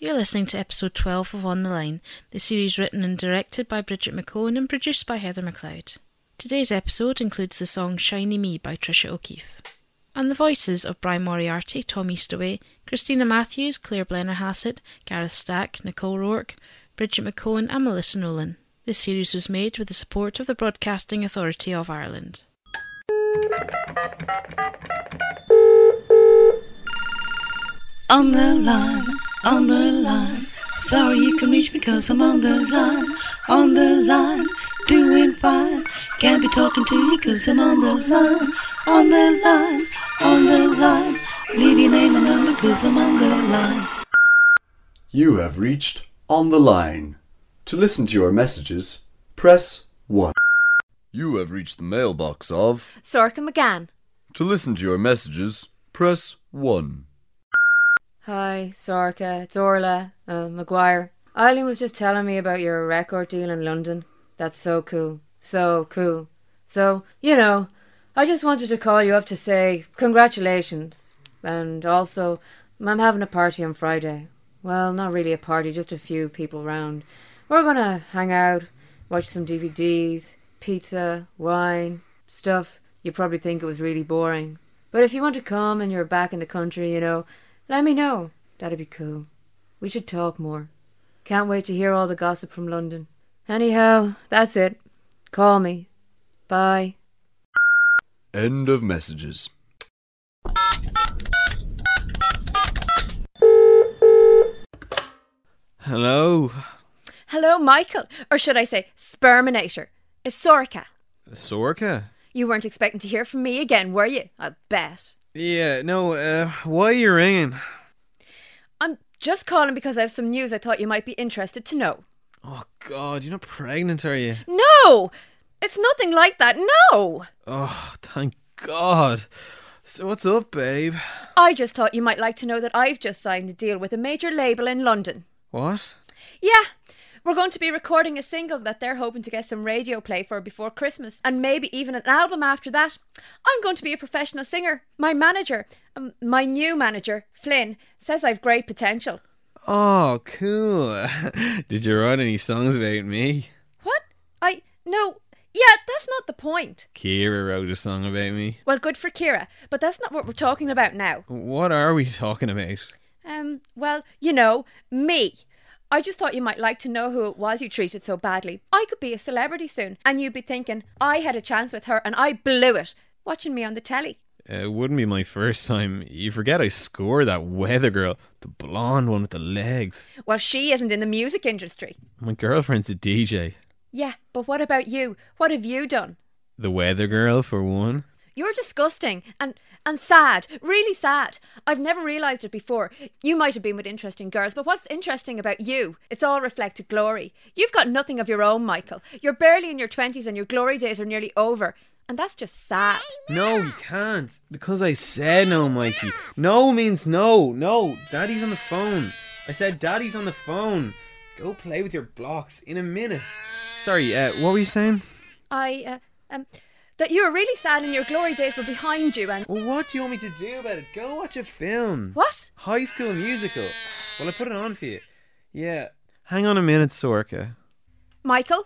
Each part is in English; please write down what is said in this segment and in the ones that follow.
You're listening to episode 12 of On the Line, the series written and directed by Bridget McCone and produced by Heather McLeod. Today's episode includes the song Shiny Me by Trisha O'Keefe. And the voices of Brian Moriarty, Tom Eastaway, Christina Matthews, Claire Blenner-Hassett, Gareth Stack, Nicole Rourke, Bridget McCone and Melissa Nolan. This series was made with the support of the Broadcasting Authority of Ireland. On the line, sorry you can reach me 'cause I'm on the line, doing fine, can't be talking to you 'cause I'm on the line, leave your name and number 'cause I'm on the line. You have reached On the Line. To listen to your messages, press 1. You have reached the mailbox of Sorka McGann. To listen to your messages, press 1. Hi, Sorka, it's Orla, Maguire. Eileen was just telling me about your record deal in London. That's so cool. So cool. So, I just wanted to call you up to say congratulations. And also, I'm having a party on Friday. Well, not really a party, just a few people round. We're gonna hang out, watch some DVDs, pizza, wine, stuff. You probably think it was really boring. But if you want to come and you're back in the country, let me know. That'd be cool. We should talk more. Can't wait to hear all the gossip from London. Anyhow, that's it. Call me. Bye. End of messages. Hello? Hello, Michael. Or should I say, Sperminator. It's Sorka. Sorka? You weren't expecting to hear from me again, were you? I bet. Yeah, no, why are you ringing? I'm just calling because I have some news I thought you might be interested to know. Oh, God, you're not pregnant, are you? No! It's nothing like that, no! Oh, thank God. So what's up, babe? I just thought you might like to know that I've just signed a deal with a major label in London. What? Yeah, we're going to be recording a single that they're hoping to get some radio play for before Christmas, and maybe even an album after that. I'm going to be a professional singer. My manager, my new manager, Flynn, says I've great potential. Oh, cool. Did you write any songs about me? What? No. Yeah, that's not the point. Kira wrote a song about me. Well, good for Kira, but that's not what we're talking about now. What are we talking about? Well, me. I just thought you might like to know who it was you treated so badly. I could be a celebrity soon, and you'd be thinking, I had a chance with her and I blew it, watching me on the telly. It wouldn't be my first time. You forget I scored that weather girl, the blonde one with the legs. Well, she isn't in the music industry. My girlfriend's a DJ. Yeah, but what about you? What have you done? The weather girl, for one. You're disgusting and sad, really sad. I've never realised it before. You might have been with interesting girls, but what's interesting about you? It's all reflected glory. You've got nothing of your own, Michael. You're barely in your 20s and your glory days are nearly over. And that's just sad. No, you can't. Because I said no, Mikey. No means no. No, Daddy's on the phone. I said Daddy's on the phone. Go play with your blocks in a minute. Sorry, what were you saying? That you were really sad and your glory days were behind you and... Well, what do you want me to do about it? Go watch a film. What? High School Musical. Well, I put it on for you. Yeah. Hang on a minute, Sorka. Michael?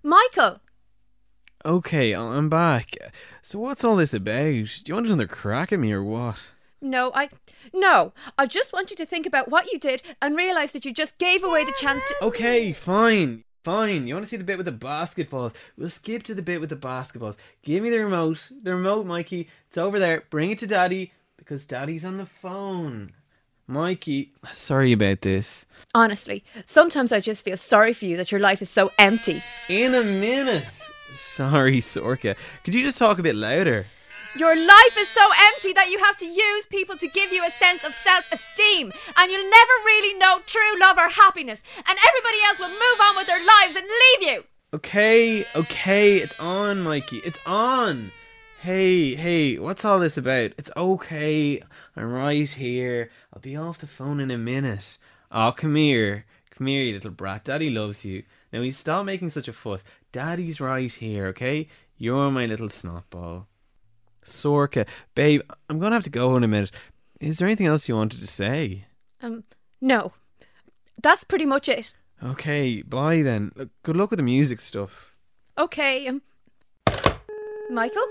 Okay, I'm back. So what's all this about? Do you want another crack at me or what? No, I just want you to think about what you did and realise that you just gave away the chance to... Okay, fine. You want to see the bit with the basketballs? We'll skip to the bit with the basketballs. Give me the remote. The remote, Mikey. It's over there. Bring it to Daddy, because Daddy's on the phone. Mikey, sorry about this. Honestly, sometimes I just feel sorry for you that your life is so empty. In a minute. Sorry, Sorka. Could you just talk a bit louder? Your life is so empty that you have to use people to give you a sense of self-esteem, and you'll never really know true love or happiness, and everybody else will move on with their lives and leave you. Okay, it's on, Mikey. It's on. Hey, what's all this about? It's okay. I'm right here. I'll be off the phone in a minute. Oh, come here, you little brat. Daddy loves you. Now, you stop making such a fuss. Daddy's right here, okay? You're my little snotball. Sorka, babe, I'm going to have to go in a minute. Is there anything else you wanted to say? No. that's pretty much it. Okay, bye then. Look, good luck with the music stuff. Okay, Michael?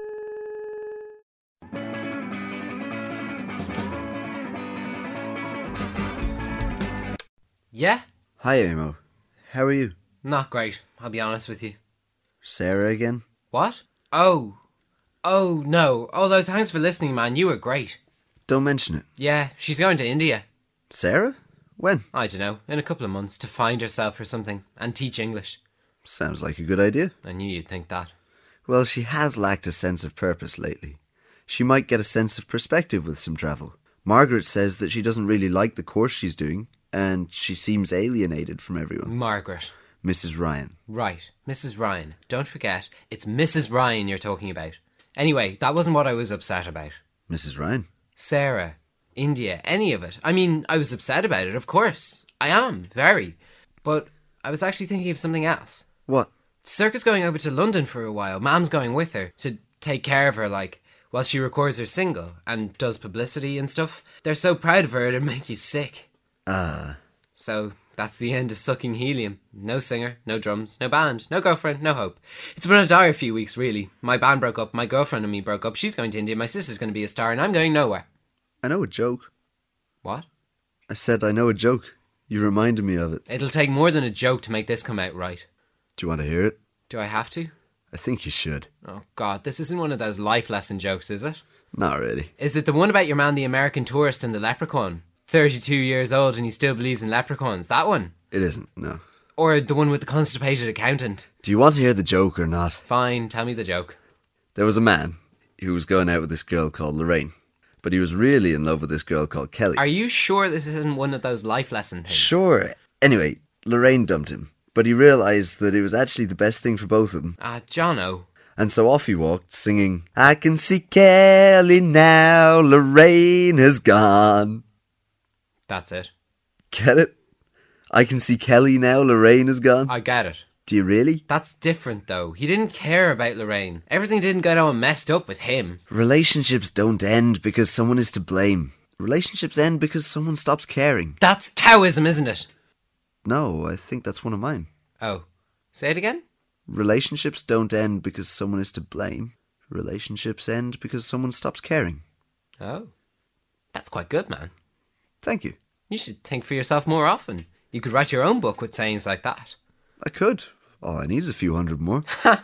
Yeah? Hi, Amo. How are you? Not great, I'll be honest with you. Sarah again? What? Oh, no. Although thanks for listening, man, you were great. Don't mention it. Yeah, she's going to India. Sarah? When? I don't know, in a couple of months, to find herself or something, and teach English. Sounds like a good idea. I knew you'd think that. Well, she has lacked a sense of purpose lately. She might get a sense of perspective with some travel. Margaret says that she doesn't really like the course she's doing, and she seems alienated from everyone. Margaret. Mrs. Ryan. Right, Mrs. Ryan. Don't forget, it's Mrs. Ryan you're talking about. Anyway, that wasn't what I was upset about. Mrs. Ryan? Sarah, India, any of it. I mean, I was upset about it, of course. I am, very. But I was actually thinking of something else. What? Circa's going over to London for a while. Mam's going with her to take care of her, like, while she records her single and does publicity and stuff. They're so proud of her it'd make you sick. So that's the end of Sucking Helium. No singer, no drums, no band, no girlfriend, no hope. It's been a dire few weeks, really. My band broke up, my girlfriend and me broke up, she's going to India, my sister's going to be a star, and I'm going nowhere. I know a joke. What? I said I know a joke. You reminded me of it. It'll take more than a joke to make this come out right. Do you want to hear it? Do I have to? I think you should. Oh God, this isn't one of those life lesson jokes, is it? Not really. Is it the one about your man, the American tourist and the leprechaun? 32 years old and he still believes in leprechauns. That one? It isn't, no. Or the one with the constipated accountant? Do you want to hear the joke or not? Fine, tell me the joke. There was a man who was going out with this girl called Lorraine, but he was really in love with this girl called Kelly. Are you sure this isn't one of those life lesson things? Sure. Anyway, Lorraine dumped him, but he realised that it was actually the best thing for both of them. Jono. And so off he walked, singing, I can see Kelly now, Lorraine has gone. That's it. Get it? I can see Kelly now, Lorraine has gone. I get it. Do you really? That's different though. He didn't care about Lorraine. Everything didn't get all messed up with him. Relationships don't end because someone is to blame. Relationships end because someone stops caring. That's Taoism, isn't it? No, I think that's one of mine. Oh. Say it again? Relationships don't end because someone is to blame. Relationships end because someone stops caring. Oh. That's quite good, man. Thank you. You should think for yourself more often. You could write your own book with sayings like that. I could. All I need is a few hundred more. Oh,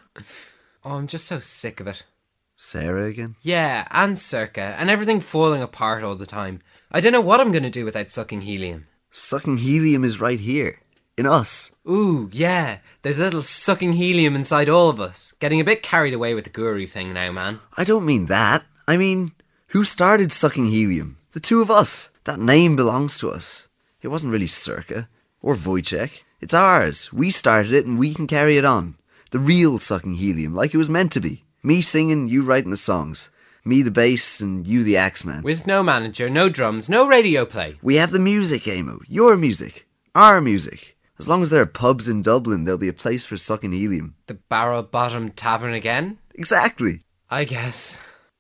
I'm just so sick of it. Sarah again? Yeah, and Circa, and everything falling apart all the time. I don't know what I'm going to do without sucking helium. Sucking helium is right here. In us. Ooh, yeah. There's a little sucking helium inside all of us. Getting a bit carried away with the guru thing now, man. I don't mean that. I mean, who started sucking helium? The two of us. That name belongs to us. It wasn't really Circa or Wojciech. It's ours. We started it and we can carry it on. The real sucking helium, like it was meant to be. Me singing, you writing the songs. Me the bass and you the axeman. With no manager, no drums, no radio play. We have the music, Amo. Your music. Our music. As long as there are pubs in Dublin, there'll be a place for sucking helium. The Barrel Bottom Tavern again? Exactly. I guess.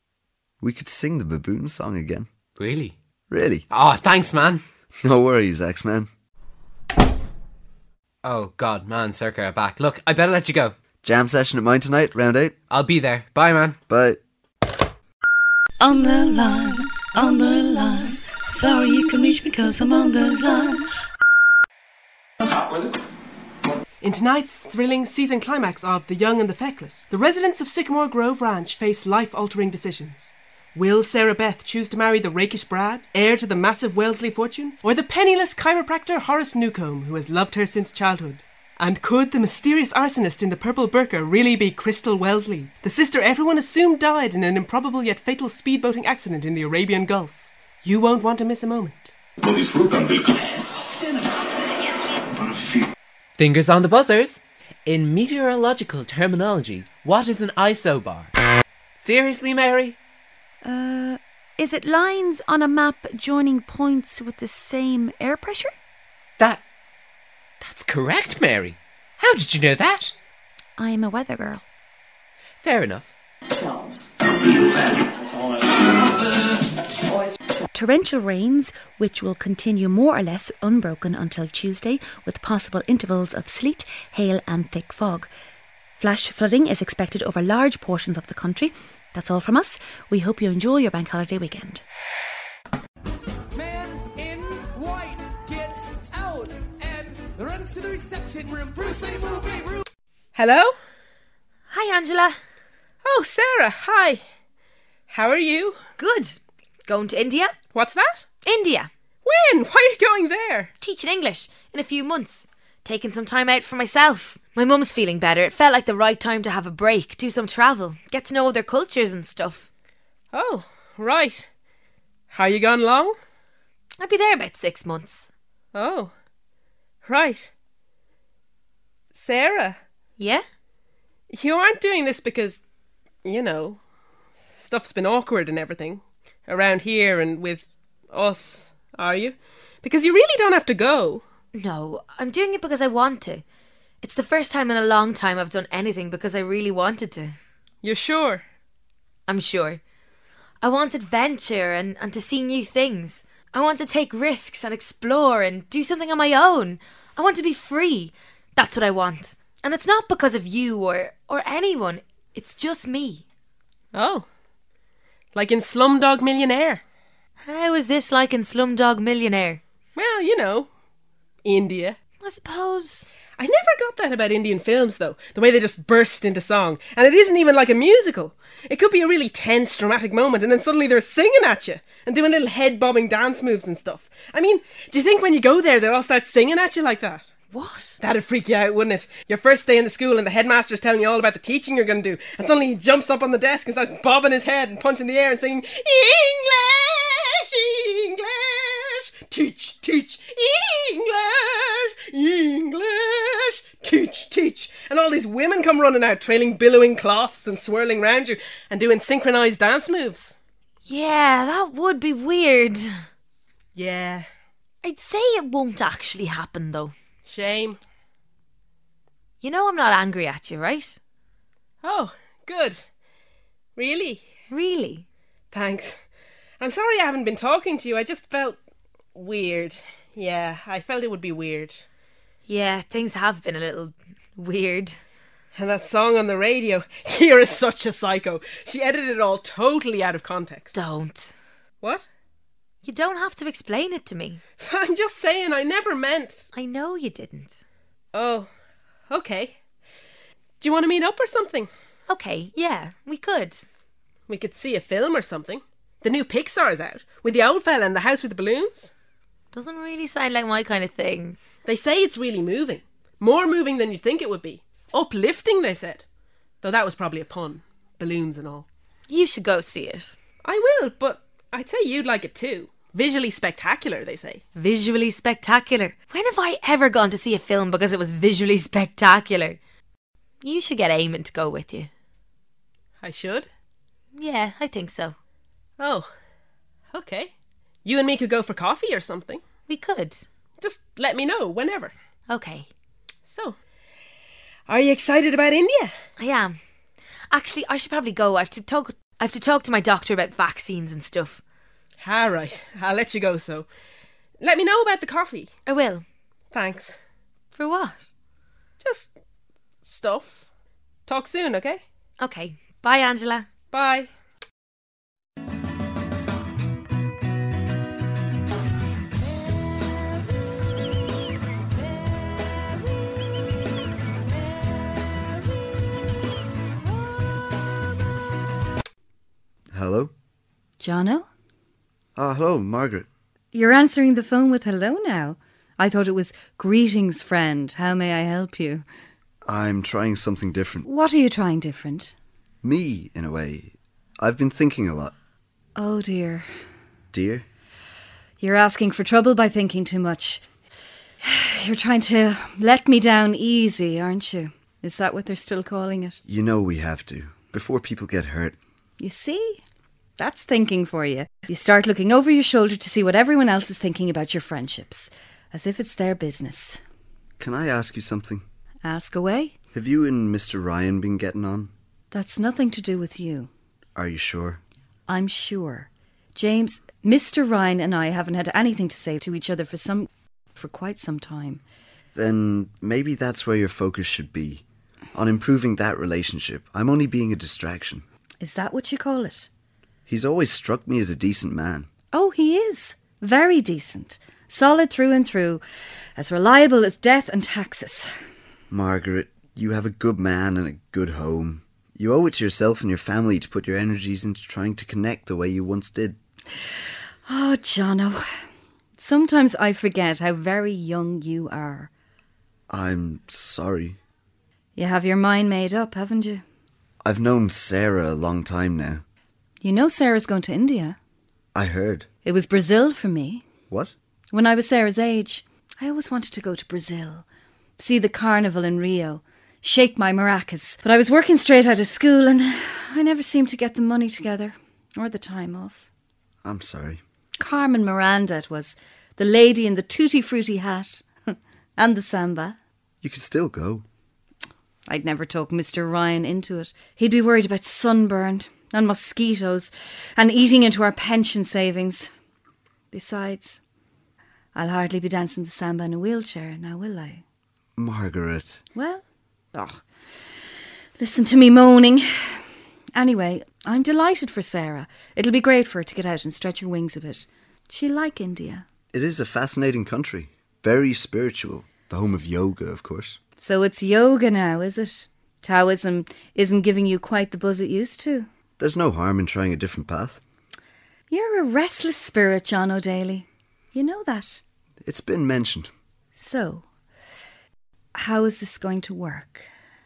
We could sing the baboon song again. Really? Really? Oh, thanks, man. No worries, Axeman. Oh, God, man, Circa are back. Look, I better let you go. Jam session at mine tonight, round 8. I'll be there. Bye, man. Bye. On the line, on the line. Sorry you can reach me 'cause I'm on the line. In tonight's thrilling season climax of The Young and the Feckless, the residents of Sycamore Grove Ranch face life-altering decisions. Will Sarah Beth choose to marry the rakish Brad, heir to the massive Wellesley fortune, or the penniless chiropractor Horace Newcomb, who has loved her since childhood? And could the mysterious arsonist in the purple burqa really be Crystal Wellesley, the sister everyone assumed died in an improbable yet fatal speedboating accident in the Arabian Gulf? You won't want to miss a moment. Fingers on the buzzers. In meteorological terminology, what is an isobar? Seriously, Mary? Is it lines on a map joining points with the same air pressure? That's correct, Mary. How did you know that? I am a weather girl. Fair enough. torrential rains, which will continue more or less unbroken until Tuesday, with possible intervals of sleet, hail and thick fog. Flash flooding is expected over large portions of the country. That's all from us. We hope you enjoy your bank holiday weekend. Man in white gets out and runs to the reception room. Bruce Lee movie room. Hello? Hi, Angela. Oh, Sarah, hi. How are you? Good. Going to India? What's that? India. When? Why are you going there? Teaching English in a few months. Taking some time out for myself. My mum's feeling better. It felt like the right time to have a break, do some travel, get to know other cultures and stuff. Oh, right. Are you gone long? I'll be there about 6 months. Oh, right. Sarah? Yeah? You aren't doing this because, you know, stuff's been awkward and everything around here and with us, are you? Because you really don't have to go. No, I'm doing it because I want to. It's the first time in a long time I've done anything because I really wanted to. You're sure? I'm sure. I want adventure and to see new things. I want to take risks and explore and do something on my own. I want to be free. That's what I want. And it's not because of you or anyone. It's just me. Oh. Like in Slumdog Millionaire. How is this like in Slumdog Millionaire? Well, you know, India. I suppose. I never got that about Indian films, though. The way they just burst into song. And it isn't even like a musical. It could be a really tense, dramatic moment, and then suddenly they're singing at you and doing little head-bobbing dance moves and stuff. I mean, do you think when you go there, they'll all start singing at you like that? What? That'd freak you out, wouldn't it? Your first day in the school and the headmaster's telling you all about the teaching you're going to do, and suddenly he jumps up on the desk and starts bobbing his head and punching the air and singing, English, English, teach, teach, English, English, teach, teach. And all these women come running out, trailing billowing cloths and swirling round you and doing synchronised dance moves. Yeah, that would be weird. Yeah. I'd say it won't actually happen, though. Shame. You know I'm not angry at you, right? Oh, good. Really? Really? Thanks. I'm sorry I haven't been talking to you. I just felt weird. Yeah, I felt it would be weird. Yeah, things have been a little weird. And that song on the radio, Kira's such a psycho. She edited it all totally out of context. Don't. What? You don't have to explain it to me. I'm just saying, I never meant... I know you didn't. Oh, okay. Do you want to meet up or something? Okay, yeah, we could. We could see a film or something. The new Pixar's out, with the old fella and the house with the balloons. Doesn't really sound like my kind of thing. They say it's really moving. More moving than you'd think it would be. Uplifting, they said. Though that was probably a pun. Balloons and all. You should go see it. I will, but I'd say you'd like it too. Visually spectacular, they say. Visually spectacular? When have I ever gone to see a film because it was visually spectacular? You should get Eamon to go with you. I should? Yeah, I think so. Oh, okay. You and me could go for coffee or something. We could. Just let me know, whenever. Okay. So, are you excited about India? I am. Actually, I should probably go. I have to talk to my doctor about vaccines and stuff. Ah, right. I'll let you go, so. Let me know about the coffee. I will. Thanks. For what? Just stuff. Talk soon, okay? Okay. Bye, Angela. Bye. Hello? Jono? Hello, Margaret. You're answering the phone with hello now. I thought it was greetings, friend. How may I help you? I'm trying something different. What are you trying different? Me, in a way. I've been thinking a lot. Oh, dear. Dear? You're asking for trouble by thinking too much. You're trying to let me down easy, aren't you? Is that what they're still calling it? You know we have to, before people get hurt. You see? That's thinking for you. You start looking over your shoulder to see what everyone else is thinking about your friendships, as if it's their business. Can I ask you something? Ask away. Have you and Mr. Ryan been getting on? That's nothing to do with you. Are you sure? I'm sure. James, Mr. Ryan and I haven't had anything to say to each other for quite some time. Then maybe that's where your focus should be. On improving that relationship. I'm only being a distraction. Is that what you call it? He's always struck me as a decent man. Oh, he is. Very decent. Solid through and through. As reliable as death and taxes. Margaret, you have a good man and a good home. You owe it to yourself and your family to put your energies into trying to connect the way you once did. Oh, Jono. Sometimes I forget how very young you are. I'm sorry. You have your mind made up, haven't you? I've known Sarah a long time now. You know Sarah's going to India. I heard. It was Brazil for me. What? When I was Sarah's age, I always wanted to go to Brazil. See the carnival in Rio. Shake my maracas. But I was working straight out of school and I never seemed to get the money together. Or the time off. I'm sorry. Carmen Miranda it was. The lady in the tutti frutti hat. And the samba. You could still go. I'd never talk Mr. Ryan into it. He'd be worried about sunburn and mosquitoes and eating into our pension savings. Besides, I'll hardly be dancing the samba in a wheelchair now, will I? Margaret. Well, listen to me moaning. Anyway, I'm delighted for Sarah. It'll be great for her to get out and stretch her wings a bit. She'll like India. It is a fascinating country. Very spiritual. The home of yoga, of course. So it's yoga now, is it? Taoism isn't giving you quite the buzz it used to. There's no harm in trying a different path. You're a restless spirit, John O'Daly. You know that. It's been mentioned. So, how is this going to work?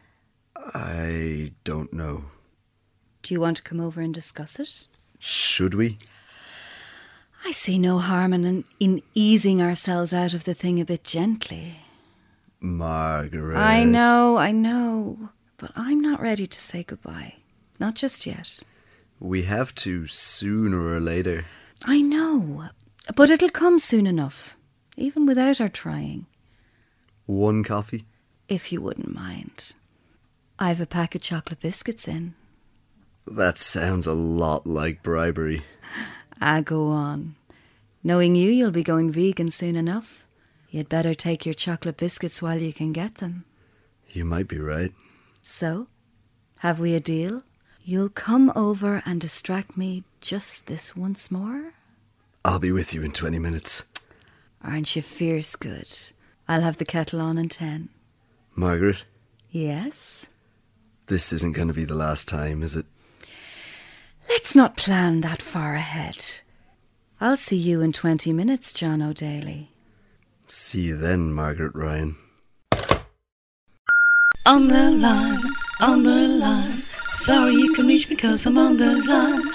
I don't know. Do you want to come over and discuss it? Should we? I see no harm in easing ourselves out of the thing a bit gently. Margaret. I know. But I'm not ready to say goodbye. Not just yet. We have to sooner or later. I know. But it'll come soon enough. Even without our trying. One coffee? If you wouldn't mind. I've a pack of chocolate biscuits in. That sounds a lot like bribery. Go on. Knowing you'll be going vegan soon enough. You'd better take your chocolate biscuits while you can get them. You might be right. So, have we a deal? You'll come over and distract me just this once more? I'll be with you in 20 minutes. Aren't you fierce good? I'll have the kettle on in 10. Margaret? Yes? This isn't going to be the last time, is it? Let's not plan that far ahead. I'll see you in 20 minutes, John O'Daly. See you then, Margaret Ryan. On the line. Sorry you can reach me 'cause I'm on the line.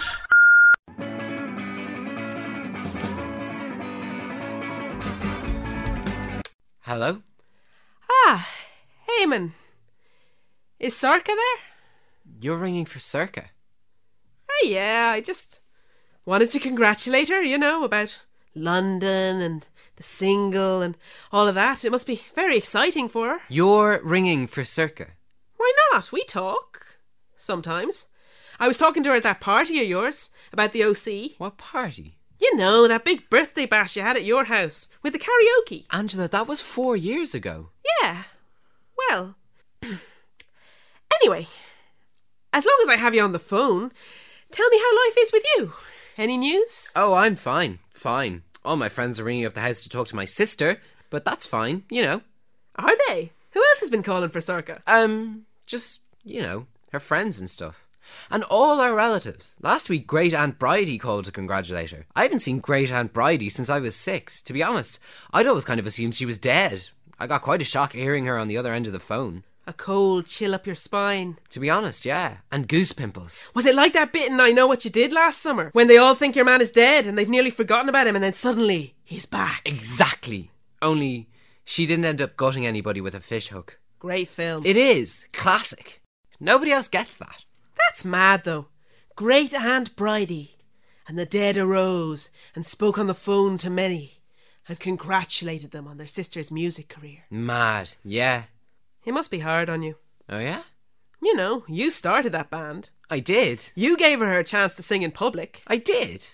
Hello? Ah, Eamon. Is Sorka there? You're ringing for Circa. Oh, yeah, I just wanted to congratulate her, about London and the single and all of that. It must be very exciting for her. You're ringing for Circa. Why not? We talk. Sometimes. I was talking to her at that party of yours about the OC. What party? You know, that big birthday bash you had at your house with the karaoke. Angela, that was 4 years ago. Yeah. Well. Anyway, as long as I have you on the phone, tell me how life is with you. Any news? Oh, I'm fine. Fine. All my friends are ringing up the house to talk to my sister, but that's fine, Are they? Who else has been calling for Circa? Just, her friends and stuff. And all our relatives. Last week, Great Aunt Bridie called to congratulate her. I haven't seen Great Aunt Bridie since I was 6. To be honest, I'd always kind of assumed she was dead. I got quite a shock hearing her on the other end of the phone. A cold chill up your spine. To be honest, yeah. And goose pimples. Was it like that bit in I Know What You Did last summer? When they all think your man is dead and they've nearly forgotten about him and then suddenly he's back. Exactly. Only she didn't end up gutting anybody with a fish hook. Great film. It is. Classic. Nobody else gets that. That's mad though. Great Aunt Bridie. And the dead arose and spoke on the phone to many and congratulated them on their sister's music career. Mad, yeah. It must be hard on you. Oh yeah? You started that band. I did. You gave her a chance to sing in public. I did.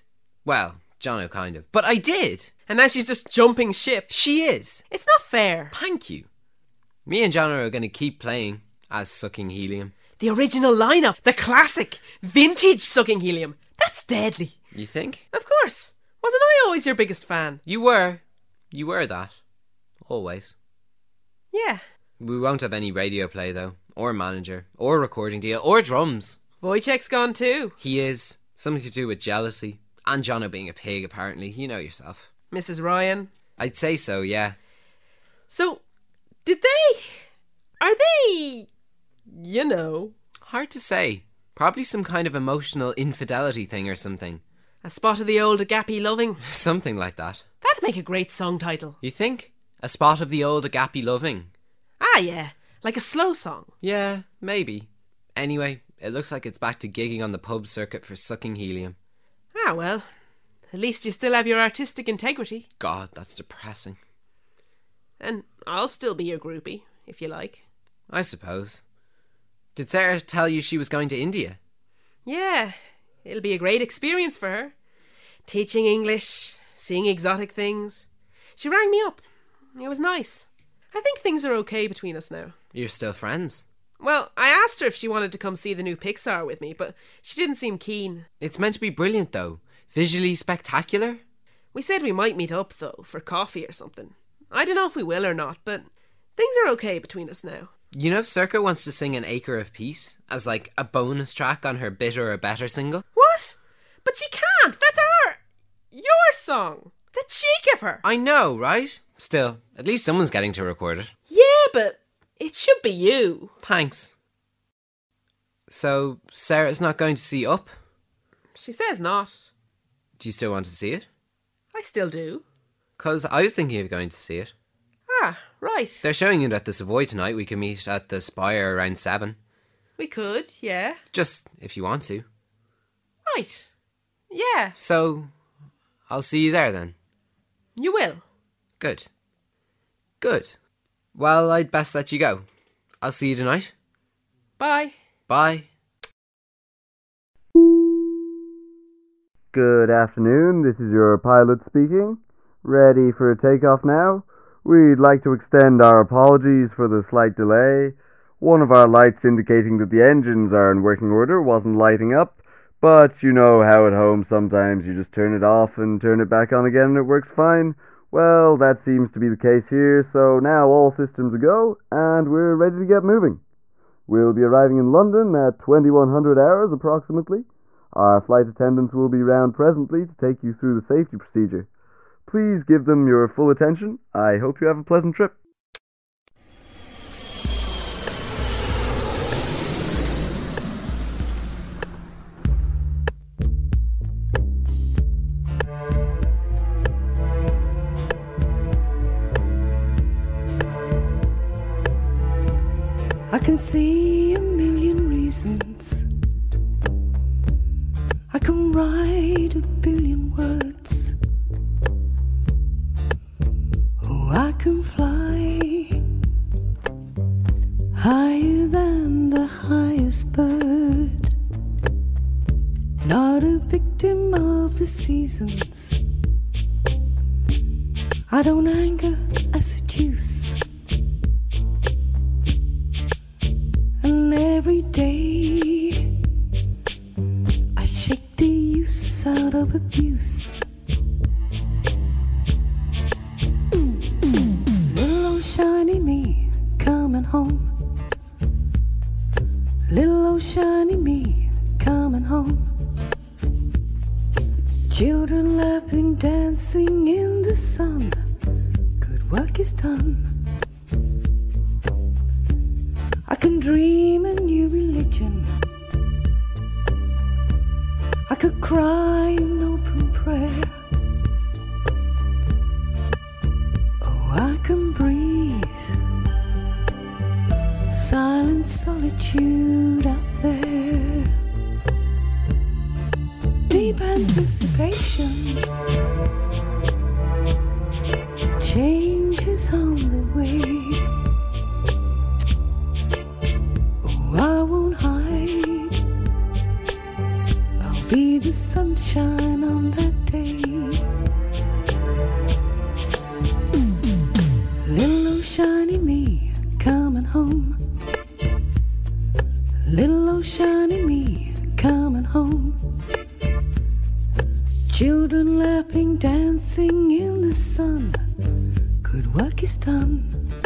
Well, Jono kind of. But I did. And now she's just jumping ship. She is. It's not fair. Thank you. Me and Jono are going to keep playing as Sucking Helium. The original lineup. The classic. Vintage Sucking Helium. That's deadly. You think? Of course. Wasn't I always your biggest fan? You were. You were that. Always. Yeah. We won't have any radio play though. Or manager. Or recording deal. Or drums. Wojciech's gone too. He is. Something to do with jealousy. And Jono being a pig, apparently. You know yourself. Mrs. Ryan. I'd say so, yeah. So, are they, you know... Hard to say. Probably some kind of emotional infidelity thing or something. A spot of the old agape loving. Something like that. That'd make a great song title. You think? A spot of the old agape loving? Ah, yeah. Like a slow song. Yeah, maybe. Anyway, it looks like it's back to gigging on the pub circuit for Sucking Helium. Ah, well. At least you still have your artistic integrity. God, that's depressing. And I'll still be your groupie, if you like. I suppose. Did Sarah tell you she was going to India? Yeah, it'll be a great experience for her. Teaching English, seeing exotic things. She rang me up. It was nice. I think things are okay between us now. You're still friends? Well, I asked her if she wanted to come see the new Pixar with me, but she didn't seem keen. It's meant to be brilliant, though. Visually spectacular. We said we might meet up, though, for coffee or something. I don't know if we will or not, but things are okay between us now. You know, Circa wants to sing An Acre of Peace as like a bonus track on her Bitter or Better single. What? But she can't. That's your song. The cheek of her. I know, right? Still, at least someone's getting to record it. Yeah, but it should be you. Thanks. So, Sarah's not going to see Up? She says not. Do you still want to see it? I still do. 'Cause I was thinking of going to see it. Ah, right. They're showing it at the Savoy tonight. We can meet at the Spire around 7. We could, yeah. Just if you want to. Right. Yeah. So, I'll see you there then. You will. Good. Good. Well, I'd best let you go. I'll see you tonight. Bye. Bye. Good afternoon, this is your pilot speaking. Ready for takeoff now? We'd like to extend our apologies for the slight delay. One of our lights indicating that the engines are in working order wasn't lighting up, but you know how at home sometimes you just turn it off and turn it back on again and it works fine. Well, that seems to be the case here, so now all systems are go, and we're ready to get moving. We'll be arriving in London at 2100 hours approximately. Our flight attendants will be round presently to take you through the safety procedure. Please give them your full attention. I hope you have a pleasant trip. I can see a million reasons. I can write a billion words. Oh, I can fly higher than the highest bird. Not a victim of the seasons. I don't anger, I seduce. And every day I shake the use out of abuse. Little old shiny me coming home. Little old shiny me coming home. Children laughing, dancing in the sun. Good work is done. I can dream a new religion. I could cry an open prayer. Oh, I can breathe silent solitude out there. Deep anticipation. Change is on the way. I won't hide. I'll be the sunshine on that day. shiny me coming home. Little old shiny me coming home. Children laughing, dancing in the sun. Good work is done.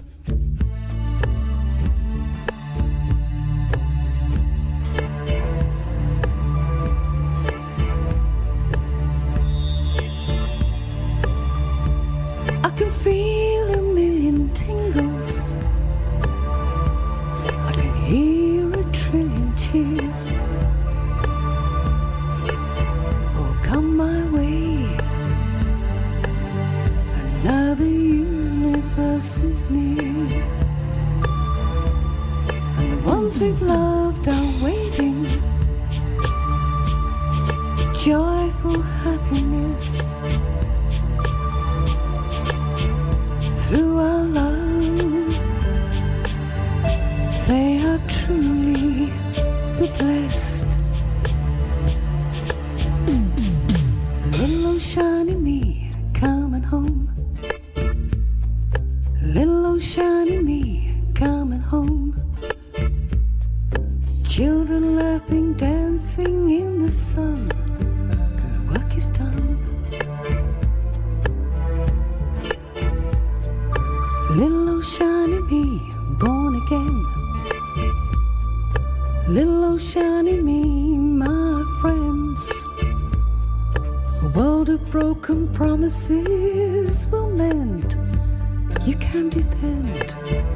I can feel a million tingles. I can hear a trillion cheers. Oh, come my way. Another universe is near. And the ones we've loved are waiting. Joyful happiness. Through our love, they are truly the blessed. Little old shiny me coming home. Little old shiny me coming home. Children laughing, dancing in the sun. Good work is done. Little old shiny me, born again. Little old shiny me, my friends. A world of broken promises will mend. You can depend.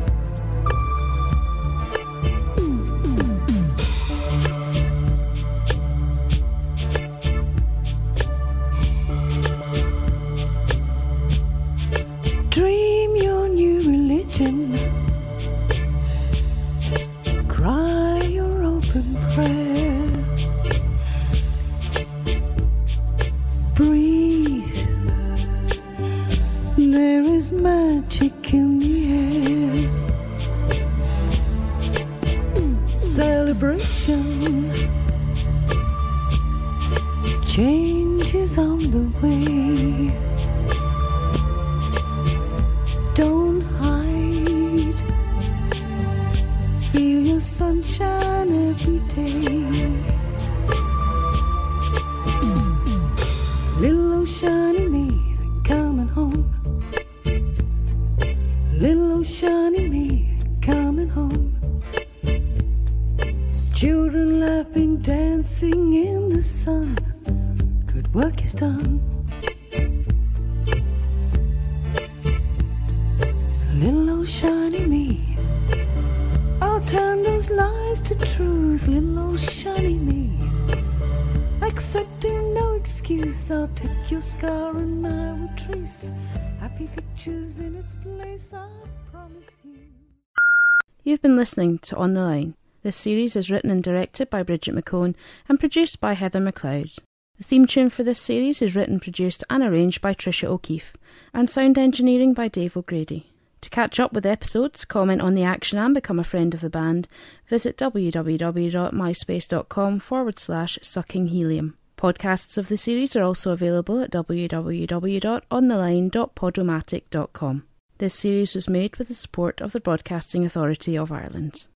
Dream your new religion. Cry your open prayer. Breathe. There is magic in the air. Celebration. Change is on the way. Don't hide. Feel your sunshine every day. Little old shiny me coming home. Little old shiny me coming home. Children laughing, dancing in the sun. Good work is done. Little old shiny me, I'll turn those lies to truth. Little old shiny me, accepting no excuse. I'll take your scar and I will trace happy pictures in its place, I promise you. You've been listening to On the Line. This series is written and directed by Bridget McCone and produced by Heather McLeod. The theme tune for this series is written, produced and arranged by Tricia O'Keefe, and sound engineering by Dave O'Grady. To catch up with episodes, comment on the action and become a friend of the band, visit www.myspace.com/suckinghelium. Podcasts of the series are also available at www.ontheline.podomatic.com. This series was made with the support of the Broadcasting Authority of Ireland.